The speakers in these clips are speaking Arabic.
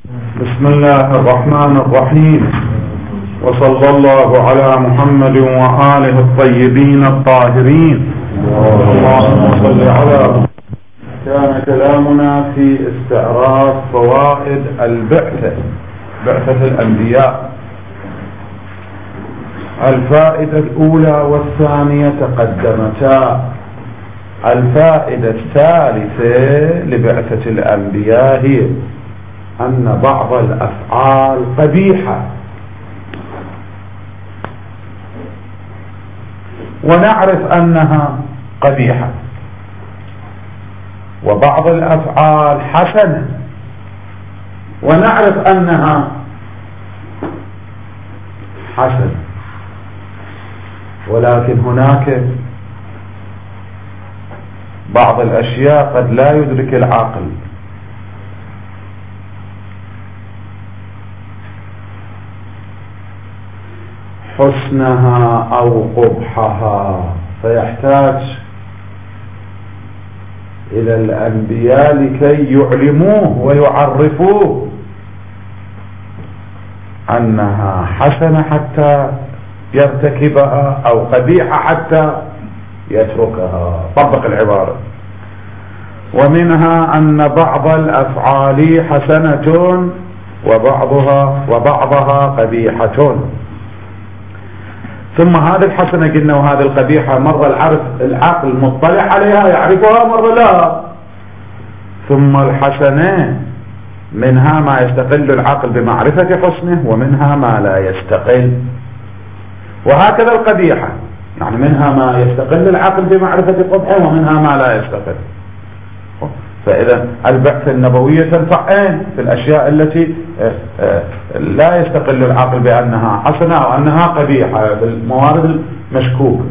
بسم الله الرحمن الرحيم، وصلى الله على محمد وآله الطيبين الطاهرين. اللهم صل على محمد. كان كلامنا في استعراض فوائد بعثة الأنبياء. الفائدة الأولى والثانية تقدمتا. الفائدة الثالثة لبعثة الأنبياء هي أن بعض الأفعال قبيحة، ونعرف أنها قبيحة، وبعض الأفعال حسنة ونعرف أنها حسنة، ولكن هناك بعض الأشياء قد لا يدرك العقل، حسنها أو قبحها، فيحتاج إلى الأنبياء لكي يعلموه ويعرفوه أنها حسنة حتى يرتكبها أو قبيحة حتى يتركها. طبق العبارة. ومنها أن بعض الأفعال حسنة وبعضها قبيحة. ثم هذه الحسنة قلنا وهذه القبيحة مرة العقل مطلع عليها يعرفها، مرة لا. ثم الحسنة منها ما يستقل العقل بمعرفة حسنه، ومنها ما لا يستقل، وهكذا القبيحة، يعني منها ما يستقل العقل بمعرفة قبحه ومنها ما لا يستقل. فإذا البعثة النبوية تنفعين في الأشياء التي لا يستقل العقل بأنها حسنة أو أنها قبيحة، في الموارد المشكوكة.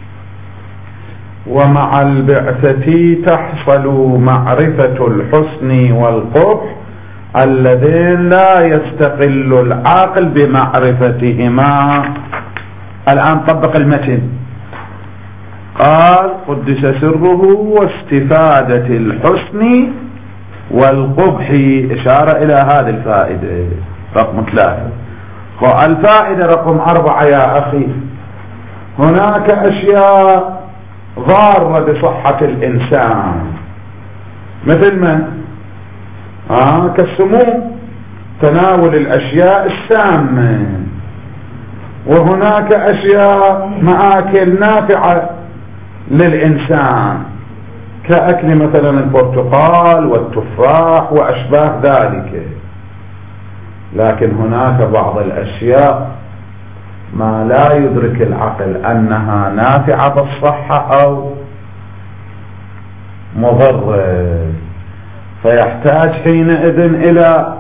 ومع البعثة تحصل معرفة الحسن والقبح اللذين لا يستقل العقل بمعرفتهما. الآن طبق المتن. قال قدس سره واستفادة الحسن والقبح، إشارة إلى هذه الفائدة رقم 3. الفائدة رقم 4 يا أخي، هناك أشياء ضارة بصحة الإنسان، مثل من كالسموم، تناول الأشياء السامة. وهناك أشياء مآكل نافعة للإنسان كأكل مثلا البرتقال والتفاح وأشباه ذلك. لكن هناك بعض الأشياء ما لا يدرك العقل أنها نافعة بالصحة أو مضرة، فيحتاج حينئذ إلى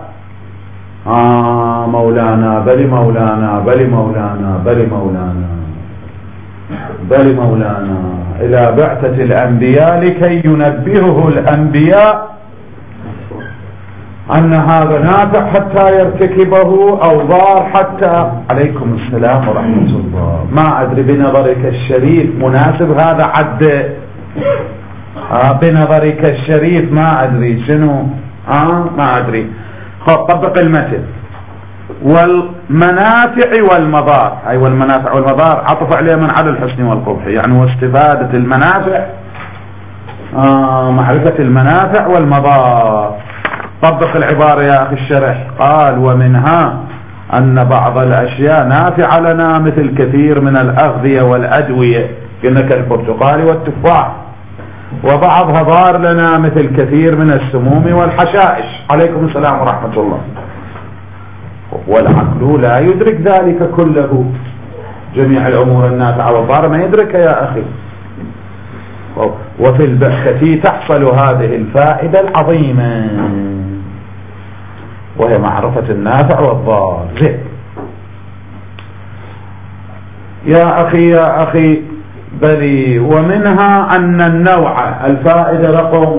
مولانا بل مولانا بل مولانا بل مولانا بل مولانا إلى بعثة الأنبياء لكي ينبهه الأنبياء أن هذا نافع حتى يرتكبه أو ضار حتى. عليكم السلام ورحمة الله. ما أدري بنظرك الشريف مناسب هذا عد بنظرك الشريف ما أدري شنو ما أدري. طبق المثل. والمنافع والمضار، أي والمنافع والمضار عطف عليه من على الحسن والقبح، يعني واستفادة المنافع، معرفة المنافع والمضار. طبق العبارة يا أخي الشرح. قال ومنها أن بعض الأشياء نافعة لنا مثل كثير من الأغذية والأدوية قلنا كالبرتقال والتفاح، وبعضها ضار لنا مثل كثير من السموم والحشائش. عليكم السلام ورحمة الله. والعقل لا يدرك ذلك كله، جميع الأمور النافعة والضارة ما يدركها يا أخي. وفي البعثة تحصل هذه الفائدة العظيمة، وهي معرفة النافع والضار. زين يا أخي بلي. ومنها أن النوع، الفائدة رقم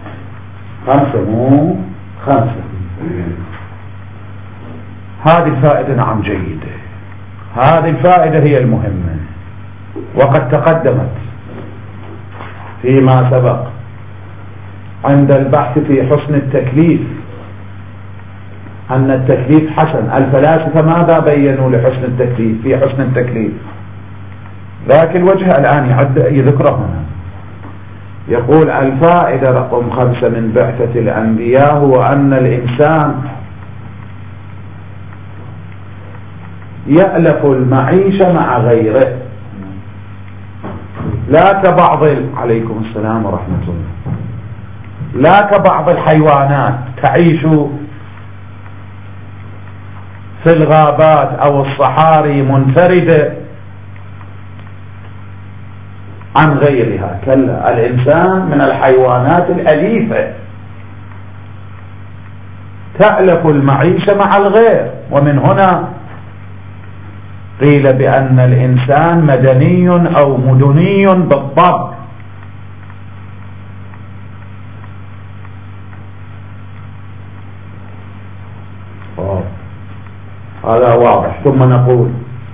5 هذه الفائدة نعم جيدة، هذه الفائدة هي المهمة، وقد تقدمت فيما سبق عند البحث في حسن التكليف أن التكليف حسن. الفلاسفة ماذا بينوا لحسن التكليف في حسن التكليف؟ ذاك الوجه الآن يذكره هنا. يقول الفائدة رقم 5 من بعثة الأنبياء هو أن الإنسان يألف المعيشة مع غيره، لا كبعض عليكم السلام ورحمة الله، لا كبعض الحيوانات تعيش في الغابات أو الصحاري منفردة عن غيرها. كلا، الإنسان من الحيوانات الأليفة تألف المعيشة مع الغير. ومن هنا قيل بأن الإنسان مدني أو مدني بالضبط. هذا واضح. ثم نقول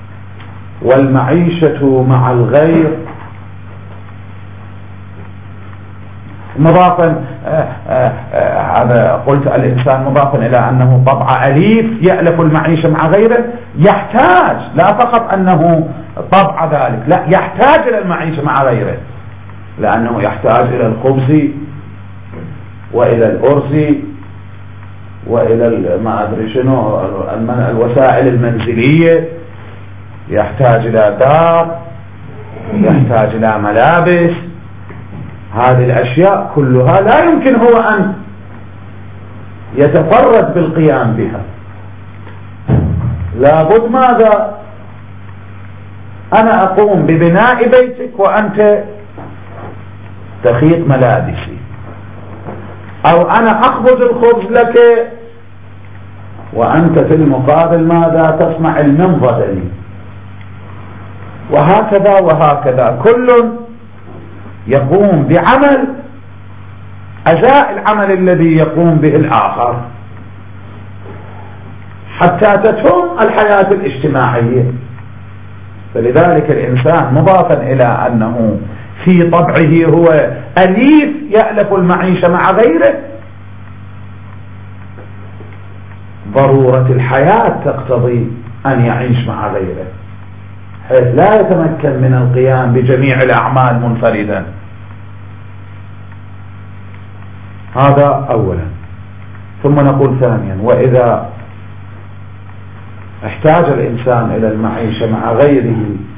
والمعيشة مع الغير مضافا، هذا قلت الإنسان مضافا إلى أنه طبع أليف يألف المعيشة مع غيره، يحتاج لا فقط أنه طبع ذلك، لا يحتاج إلى المعيشة مع غيره، لأنه يحتاج إلى الخبز وإلى الأرز وإلى ما أدري شنو الوسائل المنزلية، يحتاج إلى دار، يحتاج إلى ملابس. هذه الأشياء كلها لا يمكن هو أن يتفرد بالقيام بها، لابد ماذا؟ أنا أقوم ببناء بيتك وأنت تخيط ملابسي، أو أنا أخبز الخبز لك وأنت في المقابل ماذا؟ تصنع المنضد لي، وهكذا وهكذا. كل يقوم بعمل أجزاء العمل الذي يقوم به الآخر حتى تتم الحياة الاجتماعية. فلذلك الإنسان مضافا إلى أنه في طبعه هو أليف يألف المعيشة مع غيره، ضرورة الحياة تقتضي أن يعيش مع غيره حيث لا يتمكن من القيام بجميع الأعمال منفردا. هذا أولا. ثم نقول ثانيا وإذا احتاج الإنسان إلى المعيشة مع غيره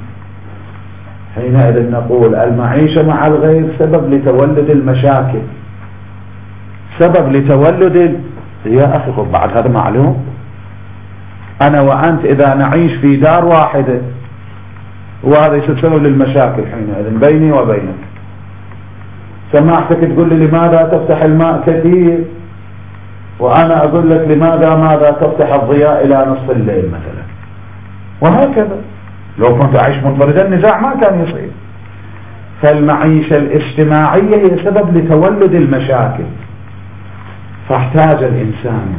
حينئذ نقول المعيشة مع الغير سبب لتولد المشاكل، سبب لتولد يا أخي خذ بعد هذا معلوم. أنا وأنت إذا نعيش في دار واحدة وهذا يصير سبب للمشاكل حينئذ بيني وبينك. سمعتك تقول لي لماذا تفتح الماء كثير وأنا أقول لك لماذا ماذا تفتح الضياء إلى نصف الليل مثلا، وهكذا. لو كنت أعيش منفردا النزاع ما كان يصير. فالمعيشة الاجتماعية هي سبب لتولد المشاكل، فاحتاج الإنسان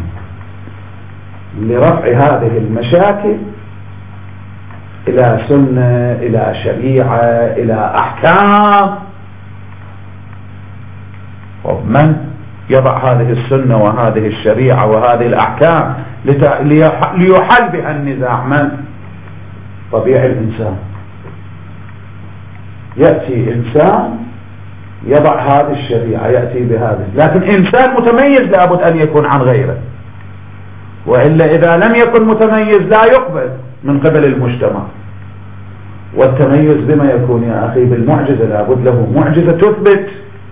لرفع هذه المشاكل إلى سنة، إلى شريعة، إلى أحكام. ومن يضع هذه السنة وهذه الشريعة وهذه الأحكام ليحل بها النزاع؟ من؟ طبيعي الإنسان. يأتي إنسان يضع هذه الشريعة يأتي بهذه، لكن إنسان متميز لابد أن يكون عن غيره، وإلا إذا لم يكن متميز لا يقبل من قبل المجتمع. والتميز بما يكون يا أخي؟ بالمعجزة، لابد له معجزة تثبت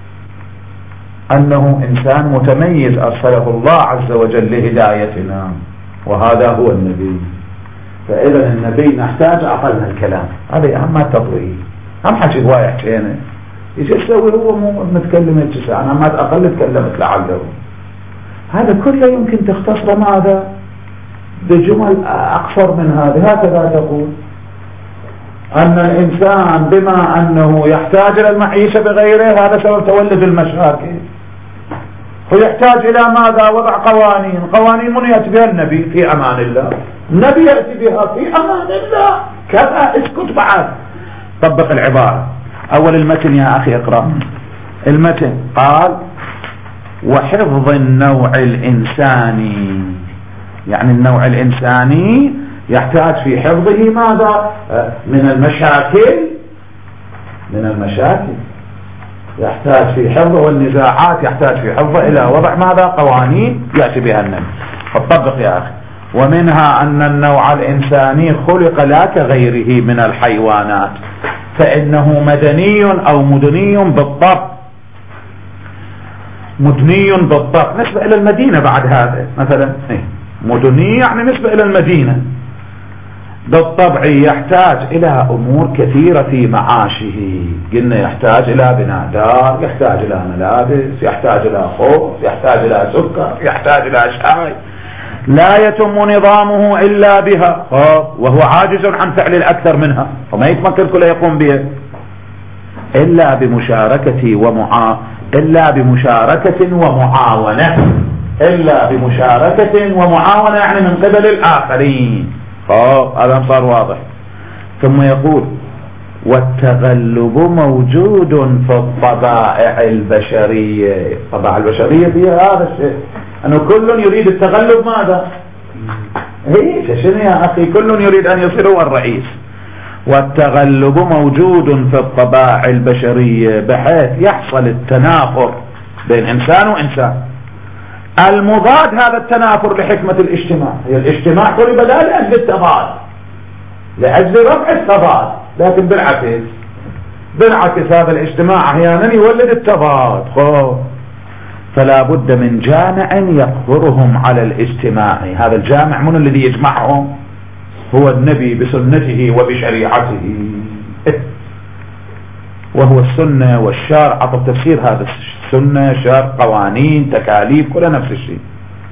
أنه إنسان متميز أرسله الله عز وجل لهدايتنا، وهذا هو النبي. فإذا النبي نحتاج أقل الكلام، هذا أهم ما تطويه، أهم حكي هواية حكينا يجي يسوي هو مو متكلم الجسع، أنا ما أقل تكلمت لعله. هذا كله يمكن تختصر ماذا؟ بجمل أقصر من هذه. هكذا تقول أن الإنسان بما أنه يحتاج إلى المعيشة بغيره هذا سبب تولد المشاكل، ويحتاج إلى ماذا؟ وضع قوانين. قوانين من يأتي بها؟ النبي في أمان الله، النبي يأتي بها في أمان الله. كذا اسكت بعد، طبق العبارة. أول المتن يا أخي اقرأ المتن. قال وحفظ النوع الإنساني يعني النوع الإنساني يحتاج في حفظه ماذا؟ من المشاكل يحتاج في حفظه، والنزاعات يحتاج في حفظه إلى وضع ماذا؟ قوانين يأتي بها النبي. فطبق يا أخي. ومنها أن النوع الإنساني خلق لا كغيره من الحيوانات، فإنه مدني أو مدني بالطبع، مدني بالطبع نسبة إلى المدينة. بعد هذا مثلا مدني يعني نسبة إلى المدينة بالطبع، يحتاج إلى أمور كثيرة في معاشه. قلنا يحتاج إلى بناء دار، يحتاج إلى ملابس، يحتاج إلى خبز، يحتاج إلى سكر، يحتاج إلى شاي، لا يتم نظامه إلا بها، وهو عاجز عن فعل الأكثر منها، وما يتمكن كله يقوم بها إلا بمشاركة ومعاونة يعني من قبل الآخرين. هذا صار واضح. ثم يقول والتغلب موجود في الطبائع البشرية. الطبائع البشرية فيها هذا الشيء، أنه كل يريد التغلب ماذا؟ شنو يا أخي؟ كل يريد أن يصير هو الرئيس. والتغلب موجود في الطبائع البشرية بحيث يحصل التنافر بين إنسان وإنسان. المضاد هذا التنافر لحكمة الاجتماع. هي الاجتماع طلب لا لأجل التضاد، لأجل رفع التضاد، لكن بالعكس هذا الاجتماع أحيانا يولد التضاد. فلا بد من جامع يقهرهم على الاجتماع. هذا الجامع من الذي يجمعهم؟ هو النبي بسنته وبشريعته، وهو السنة والشرع. عطف تفسير هذا السنة، شرع، قوانين، تكاليف، كلها نفس الشيء.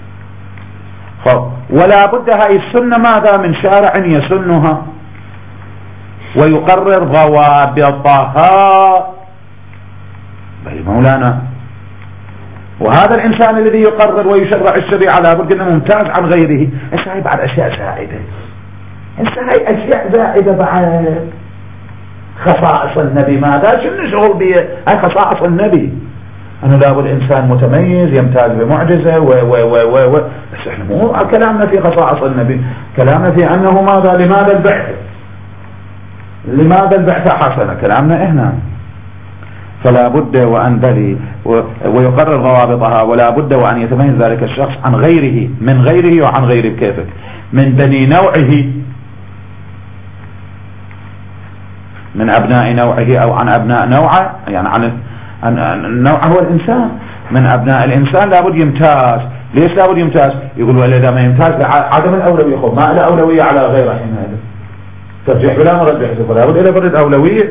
ولا بد هاي السنة ماذا؟ من شارع يسنها ويقرر ضوابطها. مولانا، وهذا الإنسان الذي يقرر ويشرع الشريعة لابد أنه ممتاز عن غيره. هاي بعد أشياء زائدة، هاي أشياء زائدة بعد خصائص النبي. ماذا؟ شنو شغل بيه؟ هاي خصائص النبي، أنه لابد إنسان متميز يمتاز بمعجزة بس إحنا مو كلامنا في خصائص النبي، كلامنا في أنه ماذا؟ لماذا البعثة حسنة، كلامنا إحنا. فلا بد وأن بلي ويقرر ضوابطها، ولا بد وأن يتميز ذلك الشخص عن غيره، من غيره وعن غيره كيفك، من بني نوعه، من أبناء نوعه أو عن أبناء نوعه، يعني عن النوع هو الإنسان. من أبناء الإنسان لابد يمتاز. ليش لابد يمتاز؟ يقول وإذا ما يمتاز عدم الأولوية، ما له أولوية على غيره حينئذ ترجح بلا مرجح، لابد إلى برد أولوية.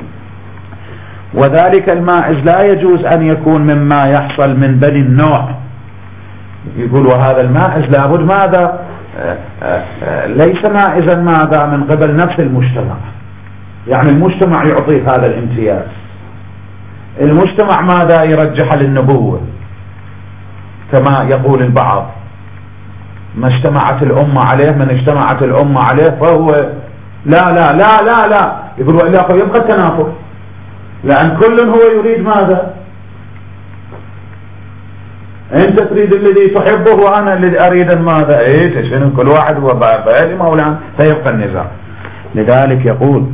وذلك المائز لا يجوز أن يكون مما يحصل من بني النوع. يقول وهذا المائز لابد ماذا؟ ليس مائزا ماذا؟ من قبل نفس المجتمع، يعني المجتمع يعطيه هذا الامتياز. المجتمع ماذا؟ يرجح للنبوة كما يقول البعض، ما اجتمعت الأمة عليه، من اجتمعت الأمة عليه فهو لا لا لا لا لا. يقول وإلا يبقى التنافر، لأن كل هو يريد ماذا؟ أنت تريد الذي تحبه وأنا الذي أريد ماذا؟ شنو؟ كل واحد هو بأهل مولانا، فيبقى النزاع. لذلك يقول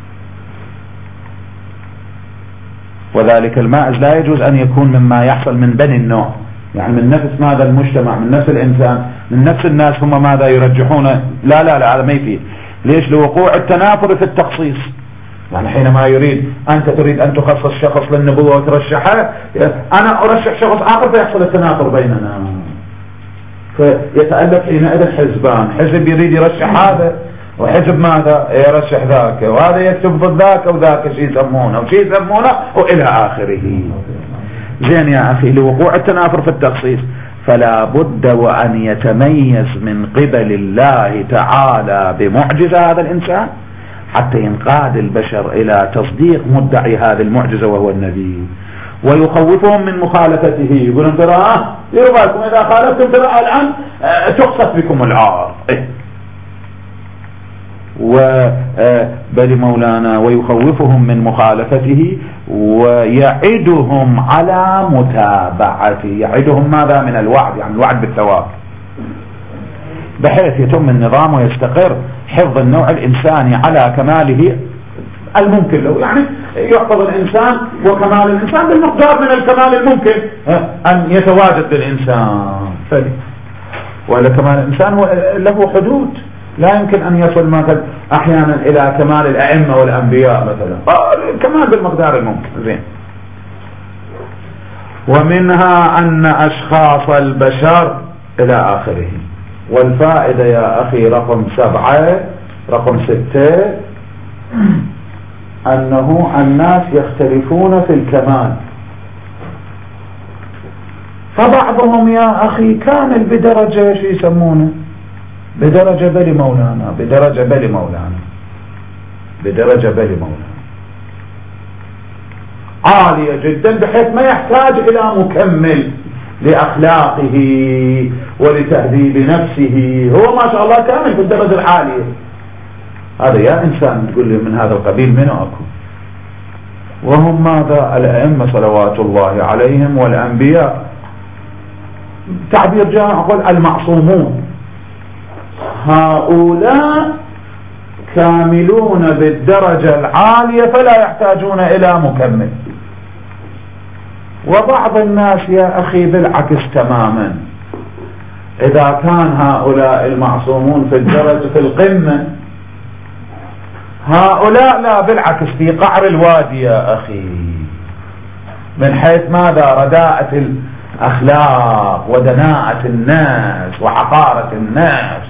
وذلك المائز لا يجوز أن يكون مما يحصل من بني النوع، يعني من نفس ماذا؟ المجتمع، من نفس الإنسان، من نفس الناس هم ماذا؟ يرجحون لا لا لا، هذا ما يفيد. ليش؟ لوقوع التنافر في التخصيص. يعني حينما أنت تريد أن تخصص شخص للنبوة وترشحه، أنا أرشح شخص آخر فيحصل التنافر بيننا، فيتألف حينئذ حزبان، حزب يريد يرشح هذا وحزب ماذا؟ يرشح ذاك، وهذا يكتب ضد ذاك وذاك شيء يسمونه وشيء يسمونه وإلى آخره. زين يا أخي، لوقوع التنافر في التخصيص فلا بد وأن يتميز من قبل الله تعالى بمعجزة هذا الإنسان حتى ينقاد البشر إلى تصديق مدعي هذه المعجزة وهو النبي، ويخوفهم من مخالفته. يقولون ترى يرضاكم إذا خالفتم ترى الآن تقصف بكم العار. وبل مولانا ويخوفهم من مخالفته ويعدهم على متابعته. يعدهم ماذا؟ من الوعد، يعني الوعد بالثواب. بحيث يتم النظام ويستقر حفظ النوع الإنساني على كماله الممكن له. يعني يحفظ الإنسان وكمال الإنسان بالمقدار من الكمال الممكن أن يتواجد للإنسان، ولا كمال الإنسان له حدود، لا يمكن أن يصل مثلا أحيانا إلى كمال الأئمة والأنبياء مثلا، الكمال بالمقدار الممكن. زين. ومنها أن أشخاص البشر إلى آخره. والفائدة يا أخي رقم 7 رقم 6 أنه الناس يختلفون في الكمال، فبعضهم يا أخي كامل بدرجة شو يسمونه بدرجة بلي مولانا، بدرجة بلي مولانا، بدرجة بلي مولانا عالية جدا، بحيث ما يحتاج إلى مكمل لأخلاقه ولتهذيب نفسه، هو ما شاء الله كامل في الدرجة العالية. هذا يا إنسان تقول لي من هذا القبيل منو أكو؟ وهم ماذا؟ الأئمة صلوات الله عليهم والأنبياء، تعبير جامع أقول المعصومون، هؤلاء كاملون بالدرجة العالية فلا يحتاجون إلى مكمل. وبعض الناس يا أخي بالعكس تماما، إذا كان هؤلاء المعصومون في الدرجة في القمة، هؤلاء لا بالعكس في قعر الوادي يا أخي، من حيث ماذا؟ رداءة الأخلاق ودناءة الناس وحقارة الناس،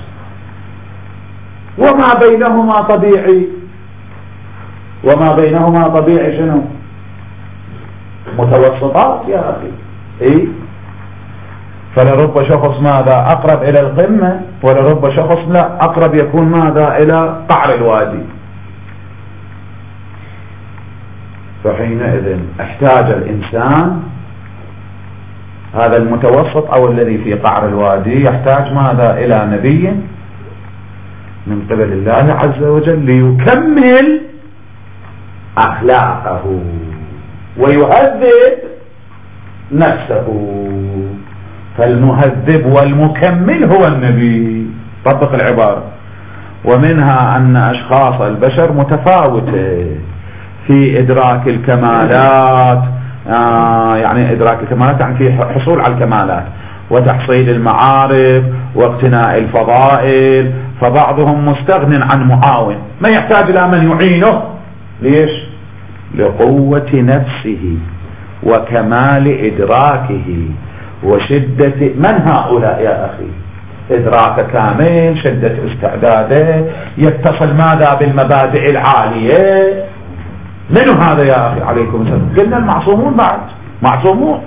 وما بينهما طبيعي، وما بينهما طبيعي شنو؟ متوسطات يا أخي. إيه؟ فلرب شخص ماذا؟ أقرب إلى القمة، ولرب شخص لا أقرب يكون ماذا؟ إلى قعر الوادي. فحينئذ احتاج الإنسان هذا المتوسط أو الذي في قعر الوادي يحتاج ماذا؟ إلى نبي من قبل الله عز وجل ليكمل أخلاقه ويهذب نفسه. فالمهذب والمكمل هو النبي. طبق العبارة. ومنها أن أشخاص البشر متفاوتة في إدراك الكمالات، يعني إدراك الكمالات يعني في حصول على الكمالات وتحصيل المعارف واقتناء الفضائل. فبعضهم مستغن عن معاون، ما يحتاج إلى من يعينه. ليش؟ لقوة نفسه وكمال إدراكه وشدة. من هؤلاء يا أخي؟ إدراك كامل، شدة استعداده، يتصل ماذا؟ بالمبادئ العالية. منو هذا يا أخي؟ عليكم السلام. قلنا المعصومون، بعد معصومون.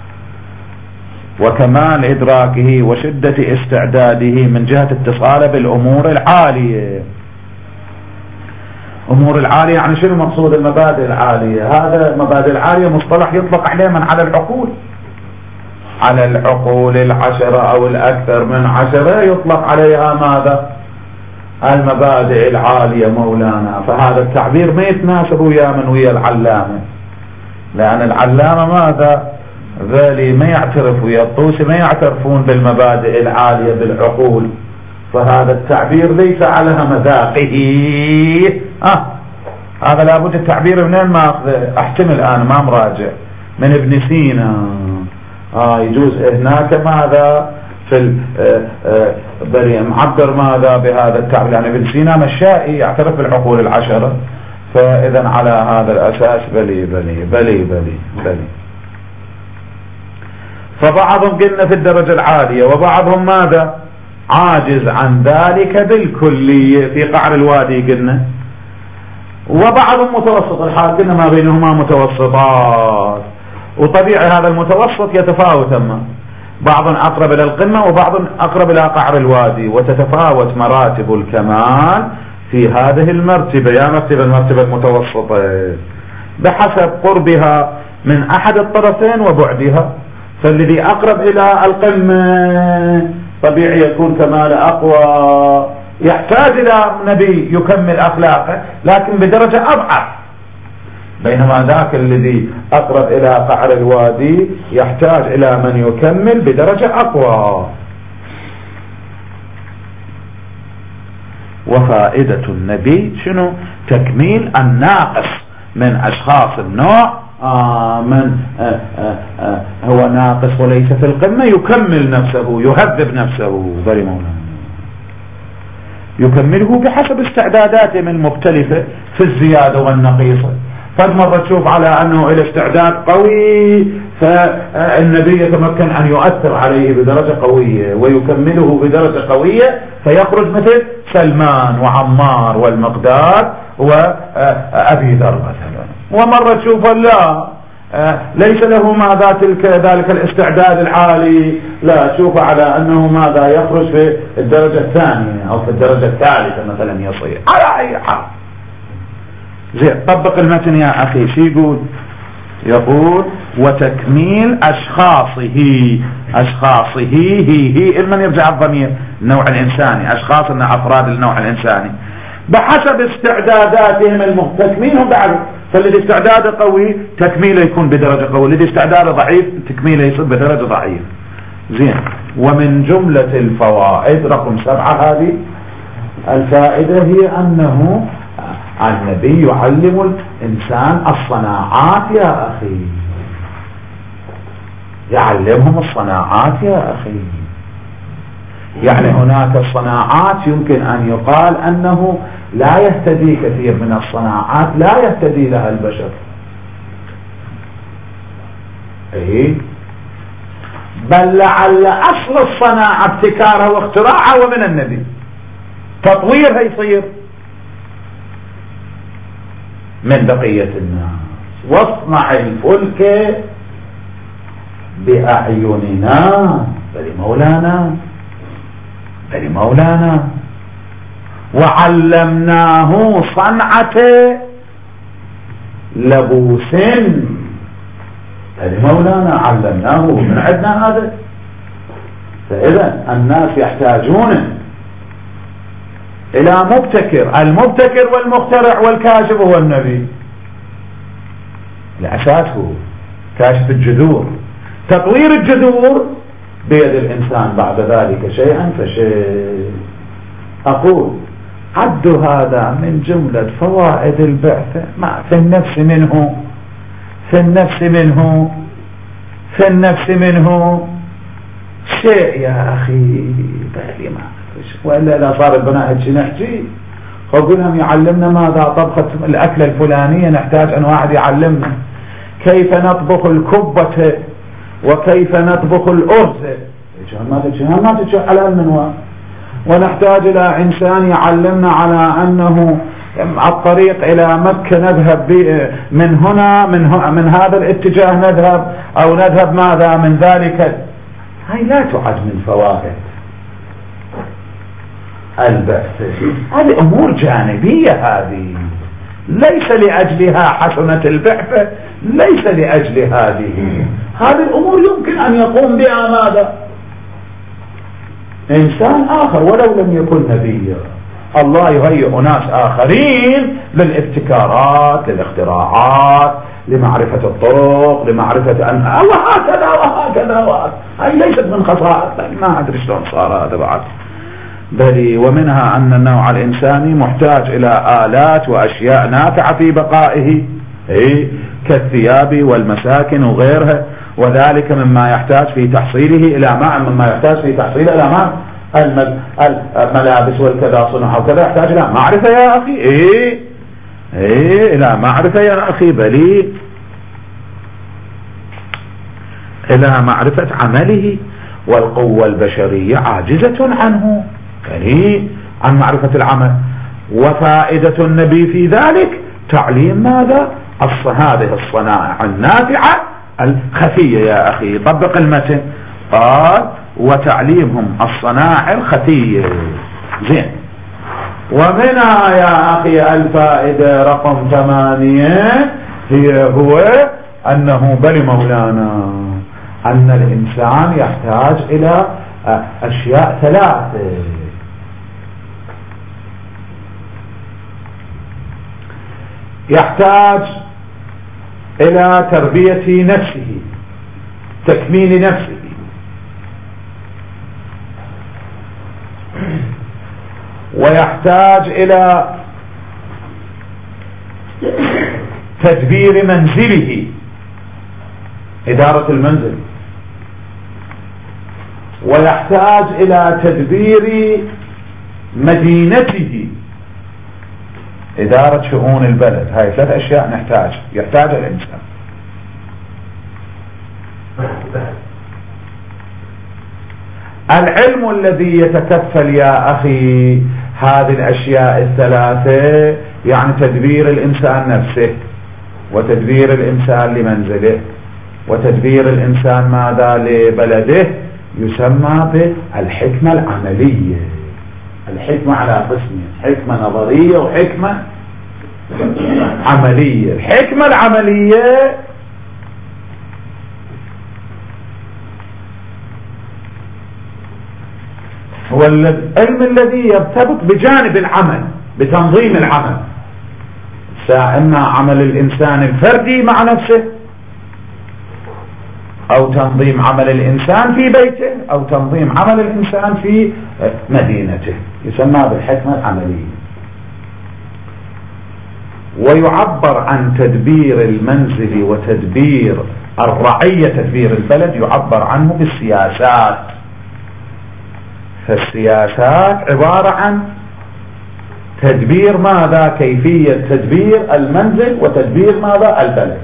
وكمال إدراكه وشدة استعداده من جهة اتصاله بالأمور العالية. أمور العالية يعني شنو مقصود المبادئ العالية؟ هذا المبادئ العالية مصطلح يطلق عليه من على العقول، على العقول 10 أو الأكثر من 10 يطلق عليها ماذا؟ المبادئ العالية مولانا. فهذا التعبير ما يتناسب ويا من ويا العلامة، لأن العلامة ماذا؟ ذلي ما يعترف ويا الطوسي ما يعترفون بالمبادئ العالية بالعقول. فهذا التعبير ليس على مذاقه. هذا لابد التعبير منين ما أخذه؟ احتمل الآن ما مراجع من ابن سينا. يجوز هناك ماذا في بل معبر ماذا بهذا التعبير، يعني ابن سينا مشائي يعترف بالعقول 10، فإذا على هذا الأساس بلي بلي بلي بلي بلي. فبعضهم قلنا في الدرجة العالية، وبعضهم ماذا؟ عاجز عن ذلك بالكلية في قعر الوادي قلنا، وبعضهم متوسط الحال قلنا ما بينهما متوسطات. وطبيعي هذا المتوسط يتفاوت، أما بعض أقرب إلى القمة وبعض أقرب إلى قعر الوادي، وتتفاوت مراتب الكمال في هذه المرتبة. يا المرتبة المتوسطة بحسب قربها من أحد الطرفين وبعدها. فالذي أقرب إلى القمة طبيعي يكون كمال أقوى، يحتاج إلى نبي يكمل أخلاقه لكن بدرجة أضعف، بينما ذاك الذي أقرب إلى قعر الوادي يحتاج إلى من يكمل بدرجة أقوى. وفائدة النبي شنو؟ تكميل الناقص من أشخاص النوع، من هو ناقص وليس في القمة يكمل نفسه، يهذب نفسه، بل مولانا يكمله بحسب استعداداتهم المختلفة في الزيادة والنقيصة. فالمرة تشوف على أنه إلى استعداد قوي فالنبي يتمكن أن يؤثر عليه بدرجة قوية ويكمله بدرجة قوية فيخرج مثل سلمان وعمار والمقداد وأبي ذر مثلا. ومرة تشوف لا ليس له ماذا ذلك الاستعداد العالي، لا تشوف على أنه ماذا يخرج في الدرجة الثانية أو في الدرجة الثالثة مثلا يصير على أي حال. زين طبق المتن يا أخي. شي يقول وتكميل أشخاصه هي من يرجع الضمير النوع الإنساني، أشخاص إن أفراد النوع الإنساني بحسب استعداداتهم تكميلهم بعد. فالذي استعداده قوي تكميله يكون بدرجة قوي، الذي استعداده ضعيف تكميله يصير بدرجة ضعيف. زين. ومن جملة الفوائد رقم 7 هذه الفائدة هي أنه النبي يعلم الإنسان الصناعات يا أخي، يعلمهم الصناعات يا أخي. يعني هناك الصناعات يمكن أن يقال أنه لا يهتدي كثير من الصناعات لا يهتدي لها البشر، بل لعل أصل الصناعة ابتكارها واختراعها ومن النبي، تطويرها يصير من بقية الناس. واصنع الفلك بأعيننا، بل مولانا وعلمناه صنعة لبوس، بل مولانا علمناه من عندنا هذا. فإذا الناس يحتاجون إلى مبتكر، المبتكر والمخترع والكاشف هو النبي. الأساس هو كاشف الجذور، تطوير الجذور بيد الإنسان بعد ذلك شيئا فشيء. أقول عد هذا من جملة فوائد البعثة، ما في النفس منه شيء يا أخي. بالي ما وإلا إذا صار البناء نحكي خذونهم يعلمنا ماذا طبخة الأكلة الفلانية، نحتاج أن واحد يعلمنا كيف نطبخ الكبة وكيف نطبخ الأرز، ما تجي على المنوى. ونحتاج إلى إنسان يعلمنا على أنه الطريق إلى مكة نذهب من هنا من هذا الاتجاه نذهب أو نذهب ماذا من ذلك. هاي لا تعد من فوائد البعث، هذه أمور جانبية، هذه ليس لأجلها حسنة البعثة، ليس لأجل هذه الأمور يمكن أن يقوم بها ماذا إنسان آخر ولو لم يكن نبيا. الله يهيئ ناس آخرين للابتكارات للاختراعات لمعرفة الطرق لمعرفة أنها وهكذا هاي ليست من خصائص، ما أدري شلون صار هذا بعد. بل ومنها أن النوع الإنساني محتاج إلى آلات وأشياء نافعة في بقائه كالثياب والمساكن وغيرها، وذلك مما يحتاج في تحصيله إلى مما يحتاج في تحصيله إلى الملابس والكذا صنع وكذا، يحتاج إلى معرفة يا أخي إلى معرفة يا أخي، بل إلى معرفة عمله. والقوة البشرية عاجزة عنه، عن معرفة العمل. وفائدة النبي في ذلك تعليم ماذا هذه الصنائع النافعة الخفية يا أخي. طبق المتن. قال وتعليمهم الصنائع الخفية. زين. ومنها يا أخي الفائدة رقم 8 هو أنه بل مولانا أن الإنسان يحتاج إلى أشياء 3. يحتاج إلى تربية نفسه، تكميل نفسه، ويحتاج إلى تدبير منزله، إدارة المنزل، ويحتاج إلى تدبير مدينته، إدارة شؤون البلد. هاي 3 أشياء يحتاج الإنسان. العلم الذي يتكفل يا أخي هذه الأشياء 3، يعني تدبير الإنسان نفسه، وتدبير الإنسان لمنزله، وتدبير الإنسان ماذا لبلده، يسمى بالحكمة العملية. الحكمة على قسمين، حكمة نظرية وحكمة عملية. الحكمة العملية هو العلم الذي يرتبط بجانب العمل، بتنظيم العمل، إما عمل الإنسان الفردي مع نفسه، أو تنظيم عمل الإنسان في بيته، أو تنظيم عمل الإنسان في مدينته، يسمى بالحكمة العملية. ويعبر عن تدبير المنزل وتدبير الرعية، تدبير البلد، يعبر عنه بالسياسات. فالسياسات عبارة عن تدبير ماذا؟ كيفية تدبير المنزل وتدبير ماذا؟ البلد.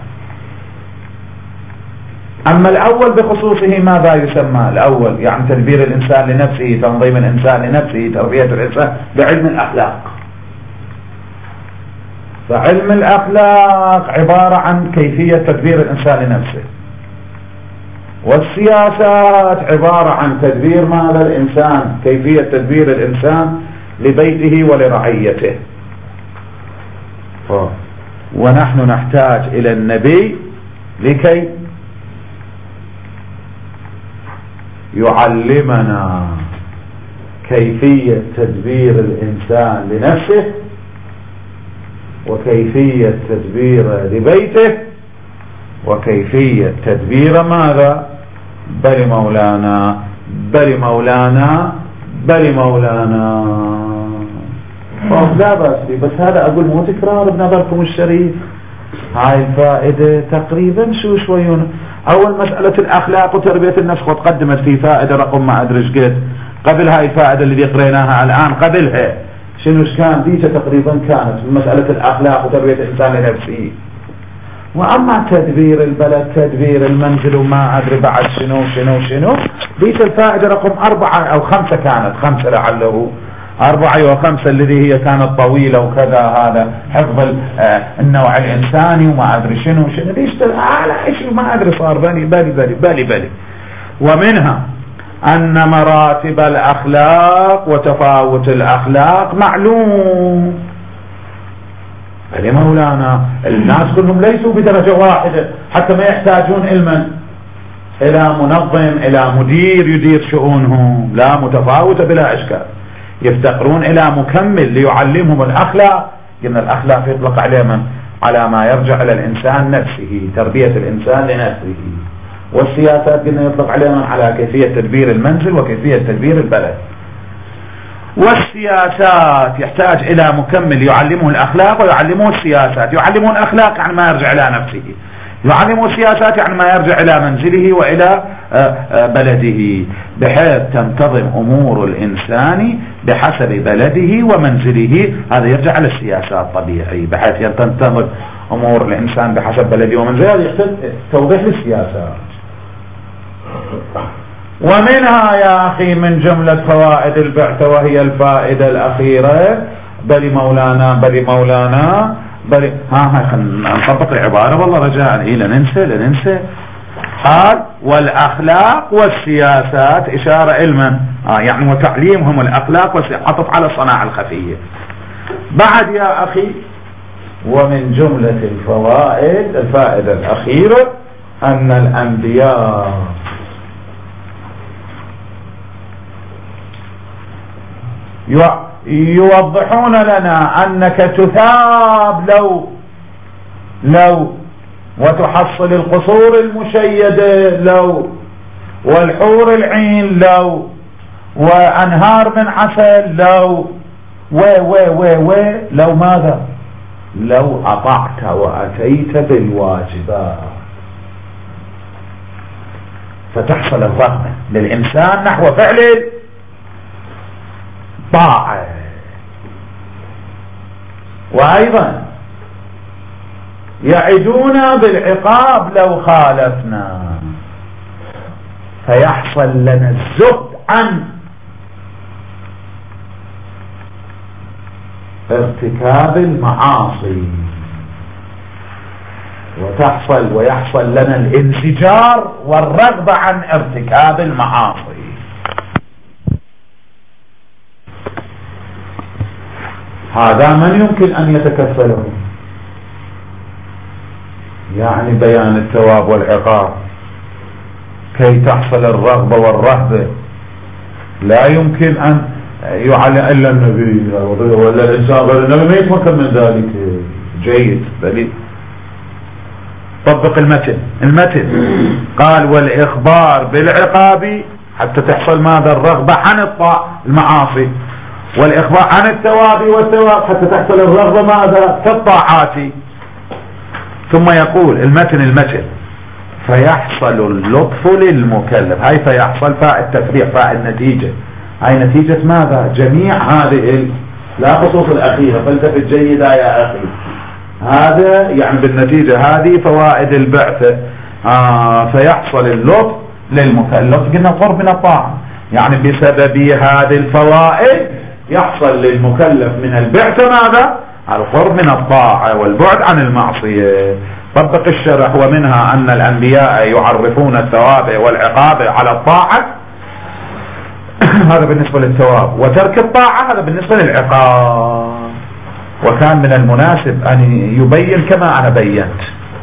أما الأول بخصوصه ماذا يسمى؟ الأول يعني تدبير الإنسان لنفسه، تنظيم الإنسان لنفسه، تربية الإنسان بعلم الأخلاق. فعلم الأخلاق عبارة عن كيفية تدبير الإنسان لنفسه، والسياسات عبارة عن تدبير ماذا؟ الإنسان، كيفية تدبير الإنسان لبيته ولرعيته. ونحن نحتاج إلى النبي لكي يعلمنا كيفية تدبير الإنسان لنفسه، وكيفية تدبير لبيته، وكيفية تدبير ماذا؟ بل مولانا، بل مولانا، بل مولانا. لا بأس بي، بس هذا أقول مو تكرار بنظركم الشريف. هاي الفائدة تقريبا شويون. أول مسألة الأخلاق وتربية النفس وتقدمت في فائدة رقم ما أدري ايش قلت قبل هاي الفائدة اللي قريناها الآن، قبلها شنو كان ديك تقريبا كانت مسألة الأخلاق وتربية الإنسان لنفسه. وأما تدبير البلد، تدبير المنزل، وما أدري بعد شنو ديك الفائدة رقم 4 أو 5 كانت، 5 لعله 4 و5 الذي هي كانت طويلة وكذا. هذا حفظ النوع الإنساني وما أدري شنو ديش ما أدري صار بالي. ومنها أن مراتب الأخلاق وتفاوت الأخلاق معلوم. يعني مولانا الناس كلهم ليسوا بدرجة واحدة، حتى ما يحتاجون علما إلى منظم، إلى مدير يدير شؤونهم، لا، متفاوتة بلا إشكال. يفتقرون إلى مكمل ليعلمهم الأخلاق. قلنا الأخلاق يطلق على ما يرجع إلى الإنسان نفسه، تربية الإنسان لنفسه. والسياسات قلنا يطلق عليها على كيفية تدبير المنزل وكيفية تدبير البلد. والسياسات يحتاج إلى مكمل يعلمه الأخلاق ويعلمه السياسات. يعلمه الأخلاق يعني ما يرجع إلى نفسه، يعلمه السياسات يعني ما يرجع إلى منزله وإلى بلده، بحيث تنتظم أمور الإنسان بحسب بلده ومنزله. هذا يرجع على السياسات طبيعي، بحيث تنتظم أمور الإنسان بحسب بلده ومنزله. هذا يحتاج توضيح للسياسات. ومنها يا أخي من جملة فوائد البعثة، وهي الفائدة الأخيرة، بل مولانا نطبق العبارة والله رجاء، لا ننسى. قال والأخلاق والسياسات إشارة علما، يعني وتعليمهم الأخلاق عطف على الصناعة الخفية. بعد يا أخي ومن جملة الفوائد الفائدة الأخيرة أن الأنبياء يوضحون لنا أنك تثاب لو وتحصل القصور المشيدة لو، والحور العين لو، وأنهار من عسل لو، و لو ماذا؟ لو أطعت وأتيت بالواجبات، فتحصل الرغبة للإنسان نحو فعل الطاعة. وأيضا يعدون بالعقاب لو خالفنا، فيحصل لنا الزهد عن ارتكاب المعاصي، ويحصل لنا الانزجار والرغبة عن ارتكاب المعاصي. هذا من يمكن أن يتكفله؟ يعني بيان الثواب والعقاب كي تحصل الرغبة والرهبة لا يمكن أن يعلن إلا النبي ولا الإنسان غير النبي، ما يتمكن من ذلك. جيد، بل طبق المتن قال والإخبار بالعقاب حتى تحصل ماذا؟ الرغبة عن المعاصي، والإخبار عن الثواب والثواب حتى تحصل الرغبة ماذا؟ في الطاعات. ثم يقول المتن فيحصل اللطف للمكلف. هاي فيحصل فاء التفريع فاء النتيجة، هاي نتيجة ماذا؟ جميع هذه لا خصوص الأخيرة، فلتفت جيدا يا أخي. هذا يعني بالنتيجة هذه فوائد البعثة. فيحصل اللطف للمكلف، قلنا القرب من الطاعة، يعني بسبب هذه الفوائد يحصل للمكلف من البعثة ماذا؟ القرب من الطاعة والبعد عن المعصية. طبق الشرح ومنها أن الأنبياء يعرفون الثواب والعقاب على الطاعة، هذا بالنسبة للثواب، وترك الطاعة هذا بالنسبة للعقاب. وكان من المناسب أن يبين كما أنا بينت.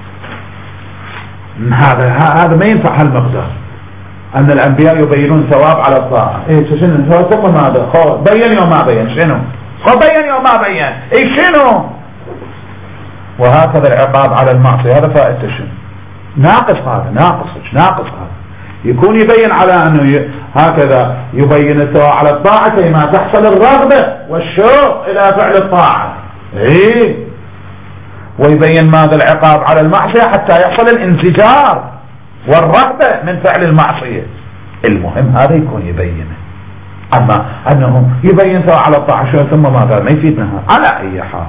هذا ما ينفع هالمقدار أن الأنبياء يبينون ثواب على الطاعة. شنو ثم ماذا؟ بين يوم ما بين، شنو بين يوم ما بين، شنو؟ وهكذا العقاب على المعصية، هذا فائدة شنو؟ ناقص هذا، ناقص هذا. يكون يبين على أنه هكذا يبين الثواب على الطاعة كما تحصل الرغبة والشوق إلى فعل الطاعة، ويبين ماذا؟ العقاب على المعصية حتى يحصل الانزجار والرغبة من فعل المعصية. المهم هذا يكون يبينه. أما أنه يبين ثواب على الطاعة ثم ماذا؟ ما يفيدنا على أي حال.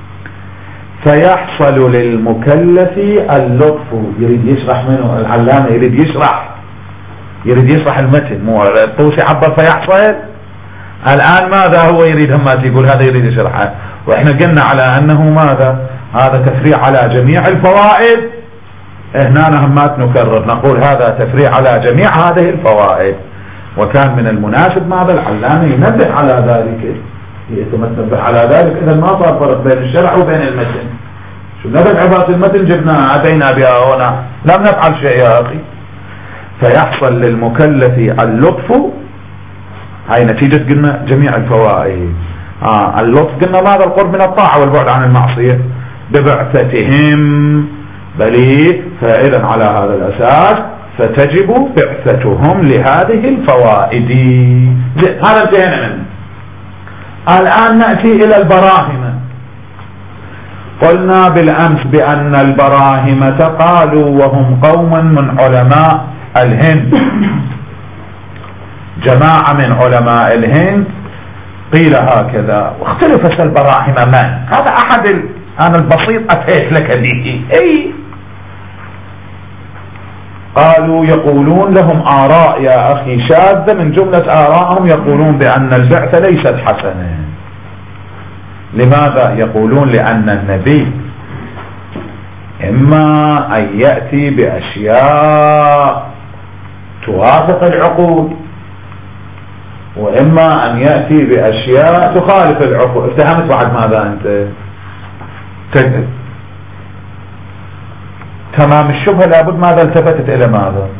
فيحصل للمكلف اللطف. يريد يشرح منه العلامة، يريد يشرح المتن، مو الطوسي عبر فيحصل. الآن ماذا هو يريد؟ همات يقول هذا يريد يشرحه، وإحنا قلنا على أنه ماذا؟ هذا تفريع على جميع الفوائد. هنا همات نكرر نقول هذا تفريع على جميع هذه الفوائد. وكان من المناسب ماذا؟ العلامة ينبه على ذلك، يتنبه على ذلك. إذا ما صار فرق بين الشرع وبين المتن. شو نبت عبارة المتن جبناها أتينا بها هنا، لم نفعل شيء يا أخي. فيحصل للمكلف اللطف، هاي نتيجة قلنا جميع الفوائد. اللطف قلنا ماذا؟ القرب من الطاعة والبعد عن المعصية ببعثتهم. فإذا على هذا الأساس فتجب بعثتهم لهذه الفوائد. هذا انتهينا منه. الآن نأتي إلى البراهمة. قلنا بالأمس بأن البراهمة قالوا وهم قوم من علماء الهند، جماعة من علماء الهند، قيل هكذا. واختلف البراهمة من؟ هذا أحد أنا البسيط أتيت لك به. قالوا يقولون لهم آراء يا أخي شاذة، من جملة آرائهم يقولون بأن البعثة ليست حسنة. لماذا يقولون؟ لأن النبي إما أن يأتي بأشياء توافق العقول، وإما أن يأتي بأشياء تخالف العقول. افتهمت بعد ماذا أنت؟ تجد تمام الشبهة لابد ماذا؟ التفتت إلى ماذا؟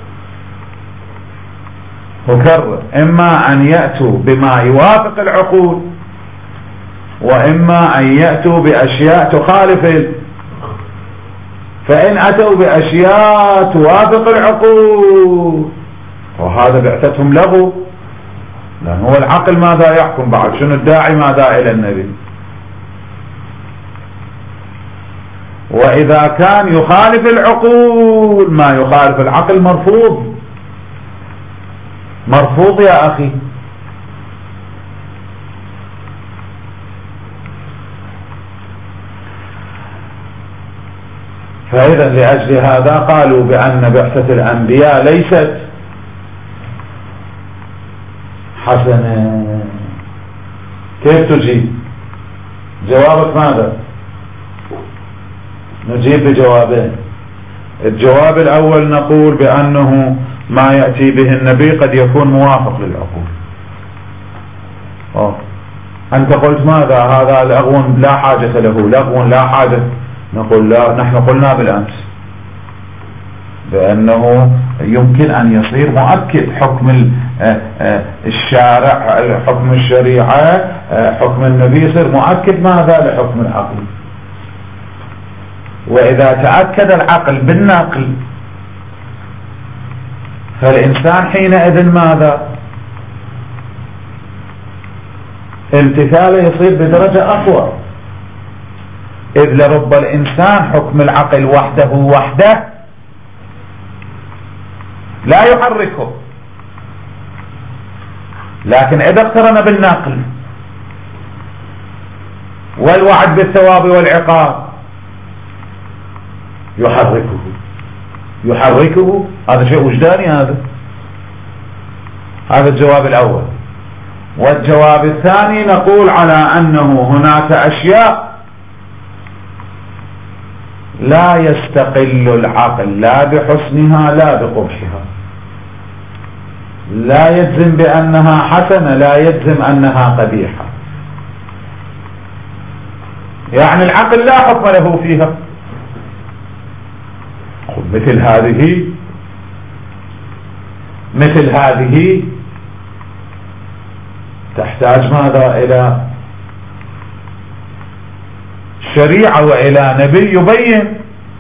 وكرر، إما أن يأتوا بما يوافق العقول، وإما أن يأتوا بأشياء تخالف. فإن أتوا بأشياء توافق العقول وهذا بعثتهم لغو، لأن هو العقل ماذا يحكم بعد؟ شنو الداعي ماذا إلى النبي؟ وإذا كان يخالف العقول ما يخالف العقل مرفوض، مرفوض يا أخي. فإذا لأجل هذا قالوا بأن بعثة الأنبياء ليست حسنة. كيف تجيب؟ جوابك ماذا؟ نجيب بجوابين. الجواب الأول نقول بأنه ما يأتي به النبي قد يكون موافق للعقول. أنت قلت ماذا؟ هذا لغو لا حاجة له، لغو لا حاجة. نقول لا، نحن قلنا بالأمس بأنه يمكن أن يصير مؤكد حكم الشارع، حكم الشريعة، حكم النبي يصير مؤكد ماذا؟ لحكم العقل. وإذا تأكد العقل بالنقل فالإنسان حينئذ ماذا؟ امتثاله يصير بدرجة أقوى، إذ لرب الإنسان حكم العقل وحده لا يحركه، لكن إذا اقترن بالنقل والوعد بالثواب والعقاب يحركه. هذا شيء وجداني. هذا الجواب الأول. والجواب الثاني نقول على أنه هناك أشياء لا يستقل العقل لا بحسنها لا بقبحها، لا يجزم بأنها حسنة لا يجزم أنها قبيحة، يعني العقل لا حكم له فيها. مثل هذه تحتاج ماذا؟ إلى شريعة وإلى نبي يبين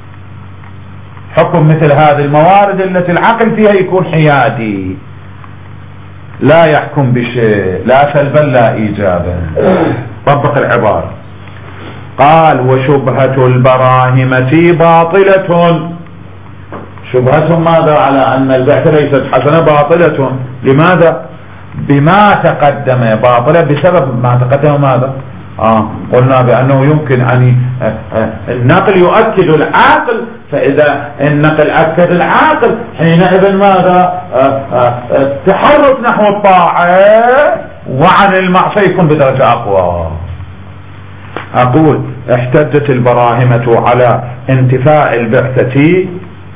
حكم مثل هذه الموارد التي العقل فيها يكون حيادي، لا يحكم بشيء، لا سلبا لا إيجابا. طبق العبارة. قال وشبهة البراهمة باطلة. شبهتهم ماذا؟ على أن البعثة ليست حسنة، باطلة. لماذا؟ بما تقدم باطلة بسبب ما تقدم. ماذا؟ قلنا بأنه يمكن أن النقل يؤكد العقل، فإذا النقل أكد العقل حينئذ ماذا؟ تحرك نحو الطاعة وعن المعصية يكون بدرجة أقوى. أقول احتجت البراهمة على انتفاء البعثة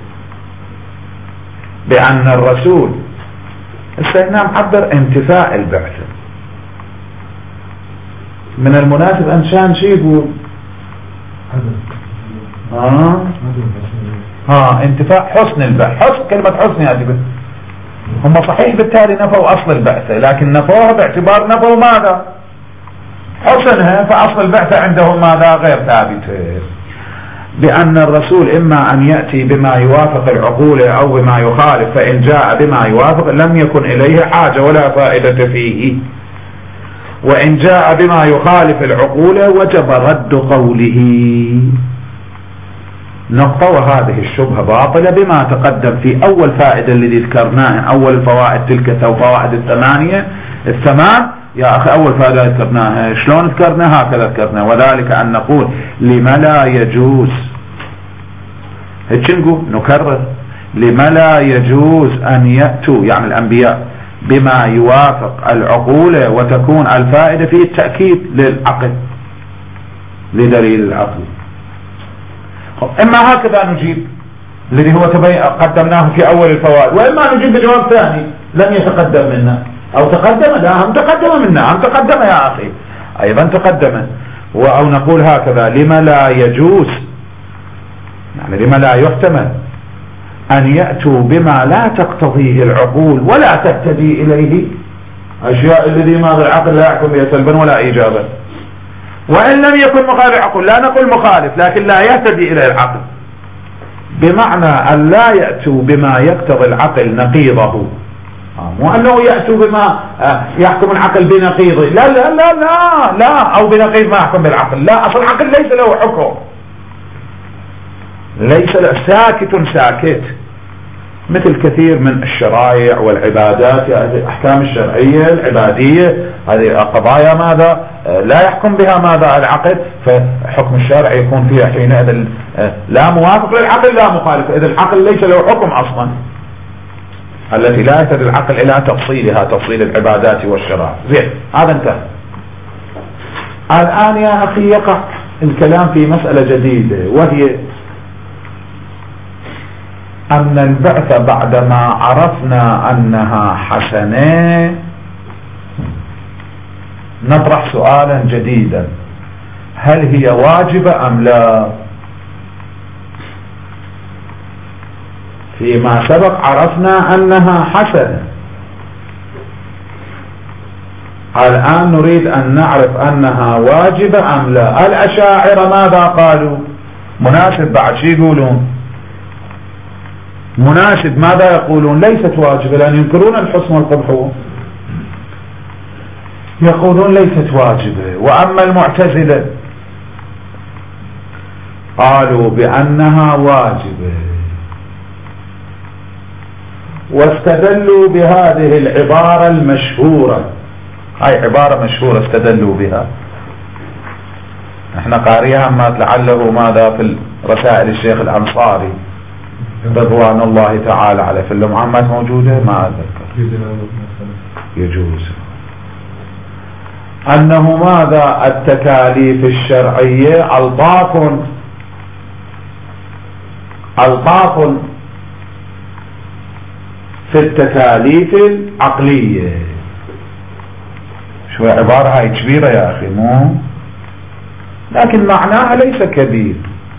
بأن الرسول استثناء محضر انتفاء البعثة. من المناسب أنشان شيء يقول انتفاء حسن البعث. حسن كلمة حسن يا جبل. هم صحيح بالتالي نفوا أصل البعثة، لكن نفوها باعتبار نفوا ماذا؟ حسنها، فأصل البعثة عندهم ماذا؟ غير ثابتة. بأن الرسول إما أن يأتي بما يوافق العقول أو بما يخالف، فإن جاء بما يوافق لم يكن إليه حاجة ولا فائدة فيه، وإن جاء بما يخالف العقول وجب رد قوله. نقطة. وهذه الشبهة باطلة بما تقدم في أول فائدة الذي ذكرناه، أول الفوائد تلك أو فوائد الثمان يا أخي. أول فائدة ذكرناها شلون ذكرنا؟ هكذا ذكرنا، وذلك أن نقول لما لا يجوز، هيك نقول نكرر، لما لا يجوز أن يأتوا يعني الأنبياء بما يوافق العقول وتكون الفائدة فيه التأكيد للعقل لدليل العقل. إما هكذا نجيب الذي هو قدمناه في أول الفوائد، وإما نجيب بجواب ثاني لم يتقدم منا أو تقدم. لا، هم تقدم منا، هم تقدم يا أخي، أيضا تقدم. أو نقول هكذا لما لا يجوز، يعني لما لا يحتمل أن يأتوا بما لا تقتضيه العقول ولا تهتدي إليه، أشياء الذي ماذا العقل لا يحكم بها سلبا ولا إيجابا. وإن لم يكن مخالف العقل، لا نقول مخالف، لكن لا يهتدي إلى العقل، بمعنى أن لا يأتوا بما يقتضي العقل نقيضه. مو أنه يأتوا بما يحكم العقل بنقيضه، لا لا لا لا لا، أو بنقيض ما يحكم بالعقل، لا، أصل العقل ليس له حكم، ليس له، ساكت مثل كثير من الشرائع والعبادات، هذه الأحكام الشرعية العبادية، هذه قضايا ماذا لا يحكم بها ماذا العقل، فحكم الشرع يكون فيها حينئذ لا موافق للعقل لا مخالف، إذا العقل ليس له حكم أصلا، التي لا يهتدي العقل إلى تفصيلها، تفصيل العبادات والشرائع. زين، هذا انتهى. الآن يا أخي يقع الكلام في مسألة جديدة، وهي أن البعث بعدما عرفنا أنها حسنة نطرح سؤالا جديدا: هل هي واجبة أم لا؟ فيما سبق عرفنا أنها حسنة، الآن نريد أن نعرف أنها واجبة أم لا. الأشاعرة ماذا قالوا؟ مناسب بعد شي يقولون؟ مناسب ماذا يقولون؟ ليست واجبة، لأن ينكرون الحسن والقبح، يقولون ليست واجبة. وأما المعتزلة قالوا بأنها واجبة، واستدلوا بهذه العبارة المشهورة، هاي عبارة مشهورة استدلوا بها، احنا قاريها ما لعله ماذا في رسائل الشيخ الأنصاري رضوان الله تعالى عليه، في اللمعامات موجودة ما أتذكر، يجوز أنه ماذا التكاليف الشرعية ألطاف في التكاليف العقلية. شو عبارة هاي كبيرة يا أخي، مو لكن معناها ليس كبير.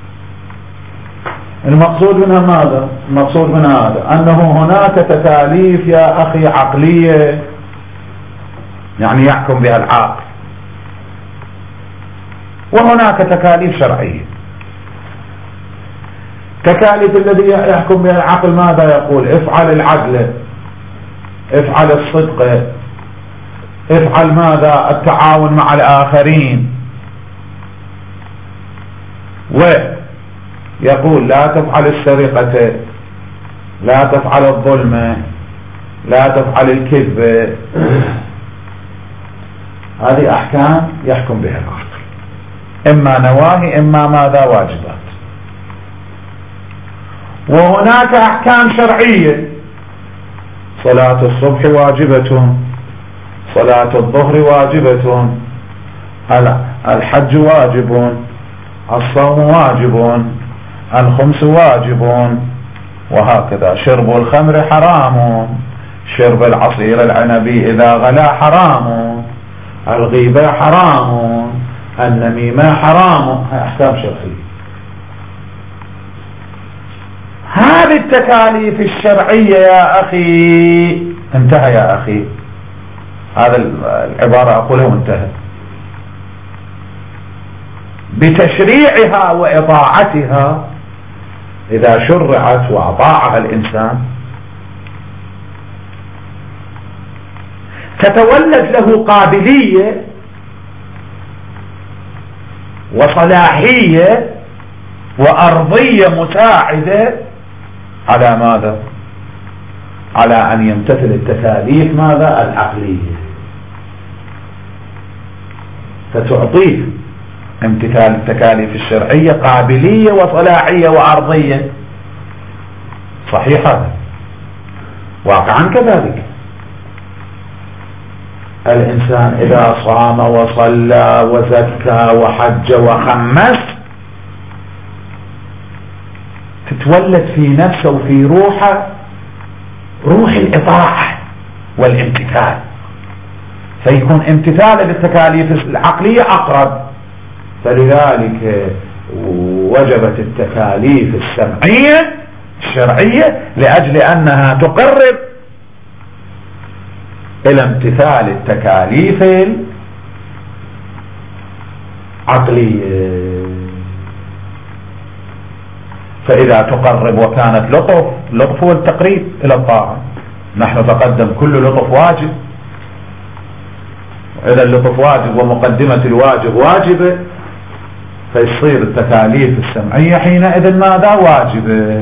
المقصود منها ماذا؟ المقصود منها هذا، أنه هناك تكاليف يا أخي عقلية، يعني يحكم بها العقل، وهناك تكاليف شرعية. تكاليف الذي يحكم بها العقل ماذا يقول؟ افعل العدل، افعل الصدق، افعل ماذا التعاون مع الآخرين، ويقول لا تفعل السرقة، لا تفعل الظلم، لا تفعل الكذب. هذه أحكام يحكم بها العقل، إما نواهي إما ماذا واجبات. وهناك أحكام شرعية، صلاة الصبح واجبة، صلاة الظهر واجبة، الحج واجب، الصوم واجب، الخمس واجب، وهكذا. شرب الخمر حرام، شرب العصير العنبي إذا غلا حرام، الغيبة حرام، النميمة حرام. أحكام شرعية. هذه التكاليف الشرعية يا أخي انتهى يا أخي، هذا العبارة أقولها وانتهى. بتشريعها وإطاعتها، إذا شرعت وأطاعها الإنسان تتولد له قابلية وصلاحية وأرضية مساعدة على ماذا؟ على أن يمتثل التكاليف ماذا؟ العقلية، فتعطيه امتثال التكاليف الشرعية قابلية وصلاحية وأرضية. صحيح هذا؟ واقعا كذلك. الإنسان إذا صام وصلى وزكى وحج وخمس تتولد في نفسه وفي روحه روح الإطاعة والامتثال، فيكون امتثاله للتكاليف العقلية أقرب. فلذلك وجبت التكاليف السمعية الشرعية لأجل أنها تقرب إلى امتثال التكاليف العقلية. فإذا تقرب وكانت لطف والتقريب إلى الطاعة، نحن تقدم كل لطف واجب، وإذا اللطف واجب ومقدمة الواجب واجبة، فيصير التكاليف السمعية حينئذ ماذا؟ واجبة.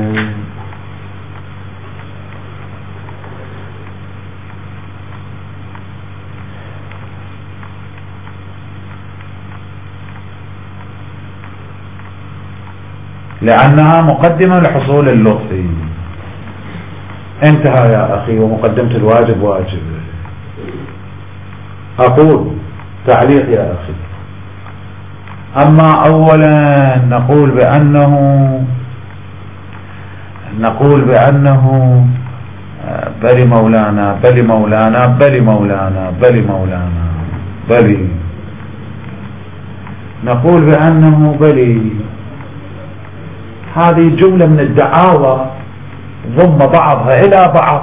لأنها مقدمة لحصول اللطف. انتهى يا أخي، ومقدمة الواجب واجب. أقول تعليق يا أخي. أما أولا نقول بأنه بلي مولانا بلي مولانا بلي مولانا بلي مولانا بلي، نقول بأنه بلي. هذه جملة من الدعاوى ضم بعضها إلى بعض،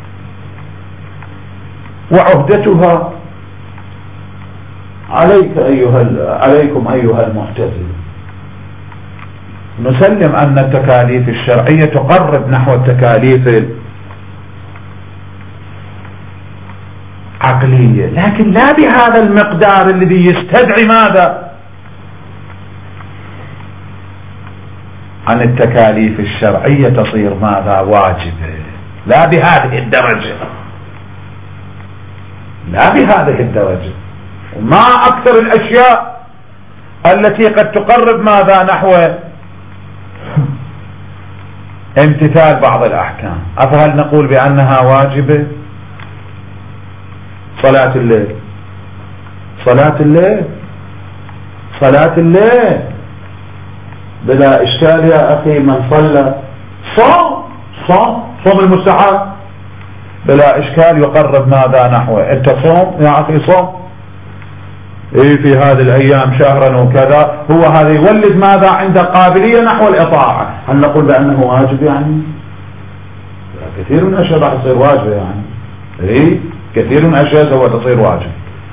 وعهدتها عليكم أيها المعتزلة. نسلم أن التكاليف الشرعية تقرب نحو التكاليف العقلية، لكن لا بهذا المقدار الذي يستدعي ماذا؟ عن التكاليف الشرعية تصير ماذا؟ واجبة. لا بهذه الدرجة، لا بهذه الدرجة. وما أكثر الأشياء التي قد تقرب ماذا؟ نحو امتثال بعض الأحكام. أفهل نقول بأنها واجبة؟ صلاة الليل، صلاة الليل، صلاة الليل بلا إشكال يا أخي. من صلى صوم المستحب بلا إشكال يقرب ماذا؟ نحو. أنت صوم يا أخي، صوم في هذه الأيام شهرا وكذا، هو هذا يولد ماذا؟ عند قابلية نحو الإطاعة. هل نقول بأنه واجب يعني؟ كثير من الأشياء راح تصير واجبة يعني. كثير من الأشياء سوف تصير واجب.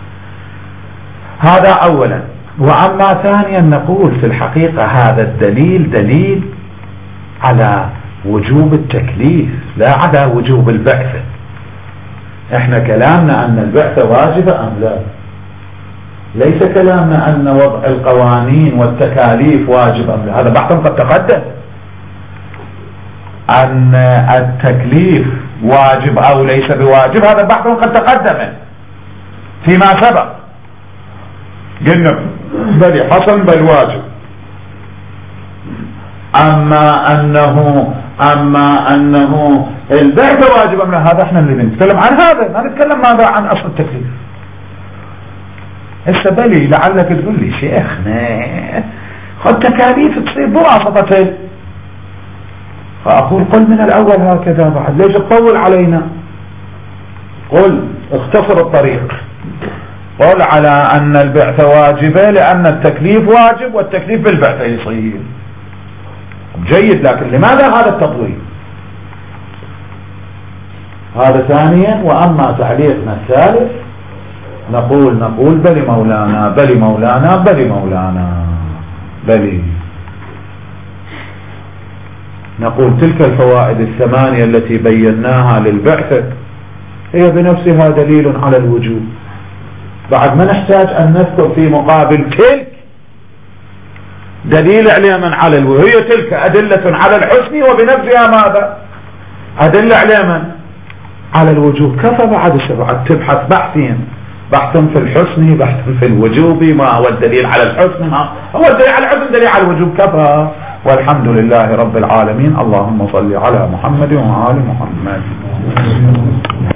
هذا أولا. وأما ثانيا نقول في الحقيقة هذا الدليل دليل على وجوب التكليف لا على وجوب البعثة. احنا كلامنا أن البعثة واجبة أم لا، ليس كلامنا أن وضع القوانين والتكاليف واجب أم لا. هذا بحث قد تقدم. أن التكليف واجب أو ليس بواجب هذا بحث قد تقدم فيما سبق. قلنا بل حسن بل واجب. أما أنه البعثة واجب أم لا، هذا احنا اللي نتكلم عن هذا، ما نتكلم ماذا عن أصل التكليف. هسه بلي لعلك تقول لي شيخنا خد تكاليف تصير بواسطة، فأقول قل من الأول هكذا بعد، ليش تطول علينا؟ قل اختصر الطريق، قل على أن البعثة واجبة لأن التكليف واجب والتكليف بالبعثة يصير جيد. لكن لماذا هذا التطويل؟ هذا ثانيا. وأما تعليقنا الثالث نقول بلي مولانا بلي مولانا بلي مولانا بلي. نقول تلك الفوائد الثمانية التي بيناها للبعثة هي بنفسها دليل على الوجوب. بعد ما نحتاج أن نذكر في مقابل تلك دليل عليها من على الوجوب، هي تلك أدلة على الحسن وبنفسها ماذا؟ أدلة عليها من على الوجوب. كفى بعد السبعة تبحث بحثين، بحث في الحسن بحث في الوجوب. ما هو الدليل على الحسن؟ ما هو الدليل على الحسن؟ دليل على الوجوب. كفى. والحمد لله رب العالمين. اللهم صل على محمد وعلى محمد.